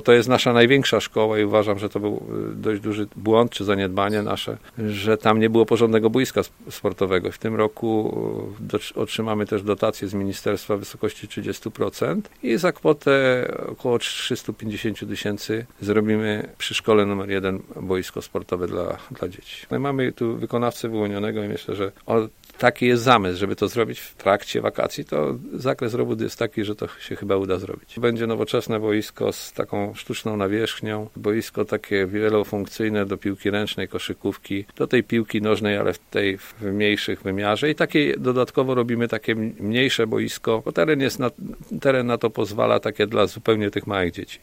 To jest nasza największa szkoła i uważam, że to był dość duży błąd czy zaniedbanie nasze, że tam nie było porządnego boiska sportowego. W tym roku otrzymamy też dotację z ministerstwa w wysokości 30% i za kwotę około 350 000 zrobimy przy szkole numer 1 boisko sportowe dla dzieci. No mamy tu wykonawcę wyłonionego i myślę, że taki jest zamysł, żeby to zrobić w trakcie wakacji, to zakres robót jest taki, że to się chyba uda zrobić. Będzie nowoczesne boisko z taką sztuczną nawierzchnią, boisko takie wielofunkcyjne do piłki ręcznej, koszykówki, do tej piłki nożnej, ale w mniejszych wymiarze i takie dodatkowo robimy takie mniejsze boisko, bo teren na to pozwala, takie dla zupełnie tych małych dzieci.